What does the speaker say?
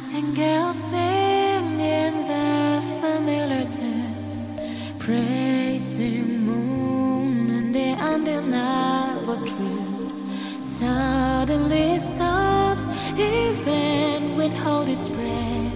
Nightingale singing the familiar tune, praising moon and the undeniable truth. Suddenly stops, even when hold its breath.